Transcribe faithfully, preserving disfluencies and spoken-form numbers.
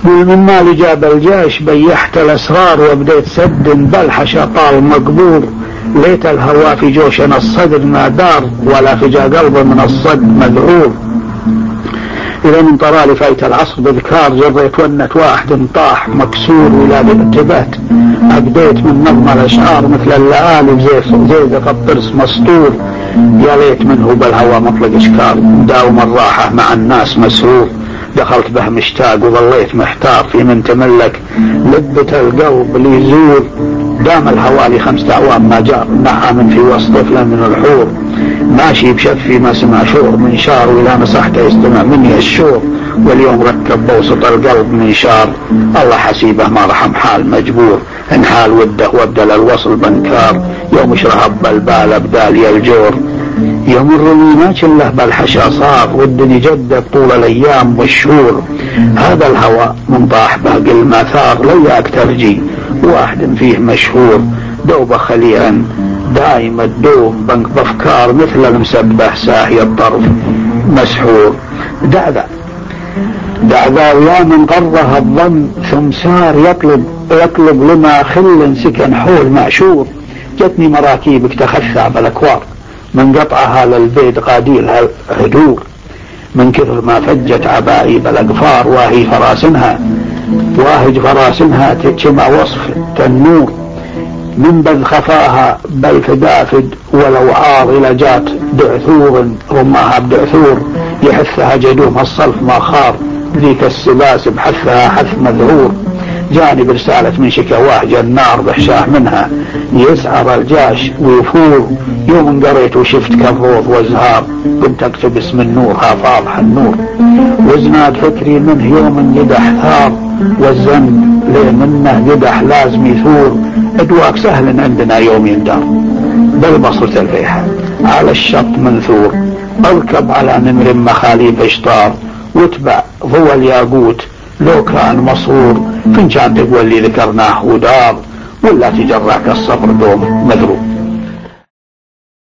قل من مال جاب الجيش بيحت الأسرار وبديت سد بالحشا طال مقبور، ليت الهوى في جوشنا الصدر ما دار ولا فجا قلب من الصد مذعور. إذا من طرالي فايت العصر بذكار جريت ونت واحد طاح مكسور ولا بانتبهت، أبديت من نظم الأشعار مثل اللآلي زيزق الطرس مسطور. يا ليت منه بالهوى مطلق إشكال داوم الراحة مع الناس مسرور. دخلت به مشتاق وظليت محتار في من تملك لذة القلب ليزور. دام الحوالي خمسة أعوام ما جار نعم في وسط طفل من الحور، ماشي بشفي ما سمع شور من شار وإذا نصحته يستمع مني الشور. واليوم ركب بوسط القلب من شار، الله حسيبه ما رحم حال مجبور. إن حال وده وابدل الوصل بنكار، يوم اشرهب بالبال أبدالي الجور. يمرني ما كله بالحشا صار ودني جدد طول الأيام والشهور. هذا الهوى من طاح باقي الماثار لياك ترجي واحد فيه مشهور. دوبة خليعا دايم الدوم بنك بافكار مثل المسبح ساهي الطرف مسحور. دعذا دعذا ويا من قره الظن ثم سار يطلب يطلب لما خل سكن حول معشور. جتني مراكيبك تخثع بالاكوار من قطعها للبيت قاديلها هدور. من كثر ما فجت عبائب الأقفار واهي فراسنها واهج فراسنها كما وصف تنور. من بذ خفاها بل فدافد ولو عار إلى جات دعثور رماها بدعثور. يحثها جدوم الصلف ما خار ذيك السباس بحثها حث مذعور. جاني برسالة من شكواه جنار بحشاه منها يسعر الجاش ويفور. يوم قريت وشفت كالروض وازهار كنت اكتب اسم النور ها فاضح النور. وزناد فكري منه يوم يدح ثار والذنب ليه منه يدح لازم يثور. ادواك سهل عندنا يوم يندار بالبصرة الفيحة على الشط منثور. اركب على نمر مخاليف اشطار واتبع ضوى الياقوت لو كان مصرور. فين كان تقول لي ذكرناه ودار ولا تجرعك الصبر دوم مذروب.